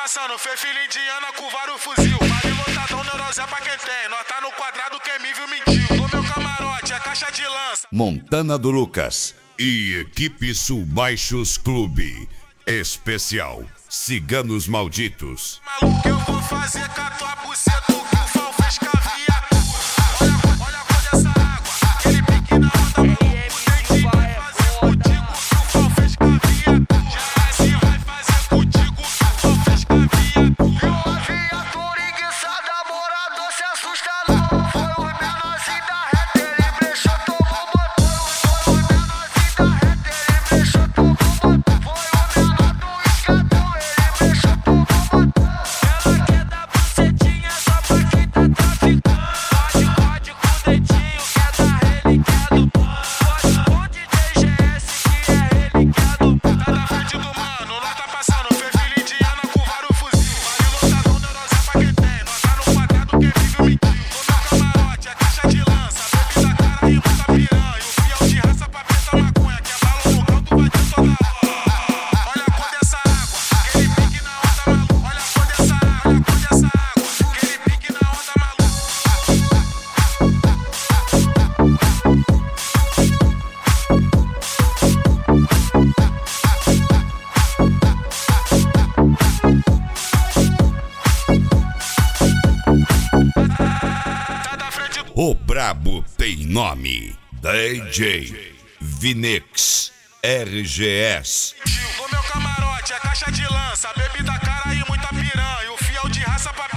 passando, fez filha indiana com vários fuzil. Vale lotadão, neurose pra quem tem. Nós tá no quadrado, quem me viu mentiu. No meu camarote, é caixa de lança. Montana do Lucas e equipe Sul-Baixos Clube. Especial Ciganos Malditos. Maluco, eu vou fazer com a tua buceta o que o Fal fez com a viatura. Olha a cor dessa água, aquele pique na onda, maluco. Tem de vai fazer contigo o que o Fal fez com a viatura. Já assim vai fazer contigo o que o Fal fez com a viatura. A viatura enguiçada, morador se assusta não. Foi o menorzinho da reta, ele brechou, tomou motor. Foi o menorzinho da reta, ele brechou, tomou motor. Foi o menor do escadão, ele brechou, tomou motor. Ela quer dar bucetinha só pra quem tá traficando. Pode com o dedinho, quer dar religado. Pode com o DJ GS, que é religado. Tá na frente do mano, nós tá passando, fez filha indiana com vários fuzil. Vale lotadão, neurose pra quem tem. Nós tá no quadrado, quem vive mentiu. No meu camarote, é caixa de lança. Bebida cara e muita piranha. O fiel de raça pra preta maconha. Que é bala no canto, vai ter toda hora. Olha a cor dessa água, aquele pique na onda, maluco. Olha a cor dessa água, aquele pique na onda, maluco. Tá da frente do O brabo tem nome. DJ Vinex RGS. no meu camarote, é caixa de lança. Bebida cara e muita piranha. O fiel de raça pra